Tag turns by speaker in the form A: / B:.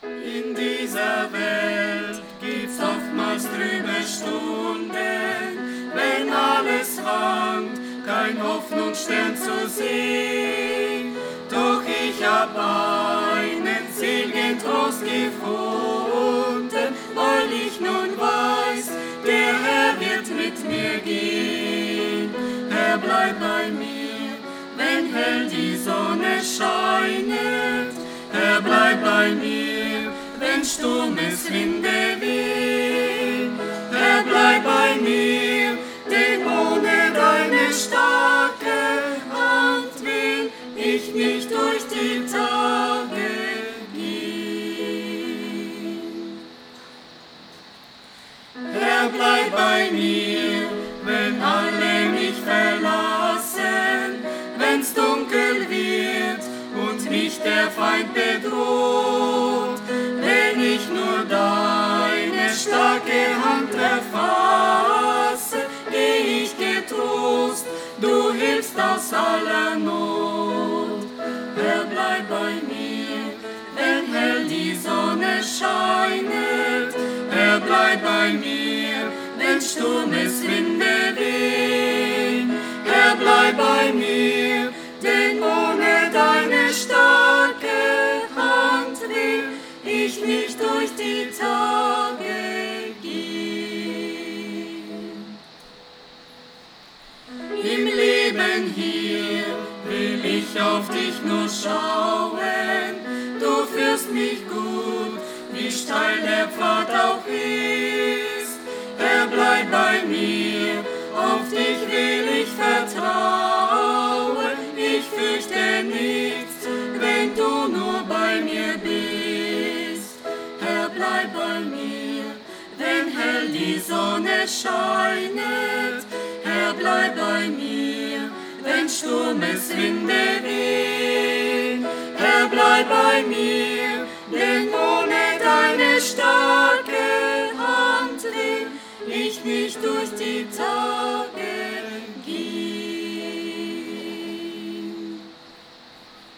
A: In dieser Welt gibt's oftmals trübe Stunden, wenn alles wankt, kein Hoffnungsstern zu sehen. Doch ich hab einen seligen Trost gefunden, weil ich nun weiß, der Herr wird mit mir gehen. Er bleibt bei mir, wenn hell die Sonne scheinet. Er bleibt bei mir, wenn Sturmeswinde wehen. Er bleibt bei mir, denn ohne deine starke Hand will ich nicht durch die Tage gehen. Er bleibt bei mir, wenn alle mich verlassen, wenn's dunkel wird und mich der Feind bedroht. Wenn ich nur deine starke Hand erfasse, geh ich getrost, du hilfst aus aller Not. Er bleibt bei mir, wenn hell die Sonne scheinet. Er bleibt bei mir, wenn Sturmeswinde wehen. Er bleibt bei mir, denn ohne deine starke Hand will ich nicht durch die Tage gehen. Im Leben hier will ich auf dich nur schauen. Du führst mich gut, wie steil der Pfad auch ist. Er bleibt bei mir, auf dich will ich vertrauen. Ich fürchte nichts, wenn du nur bei mir bist. Er bleibt bei mir, wenn hell die Sonne scheinet. Er bleibt bei mir, wenn Sturmeswinde wehen. Er bleibt bei mir, denn ohne deine starke Hand will ich nicht durch die Tage